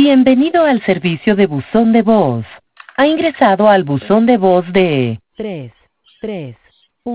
Bienvenido al servicio de buzón de voz. Ha ingresado al buzón de voz de 3, 3.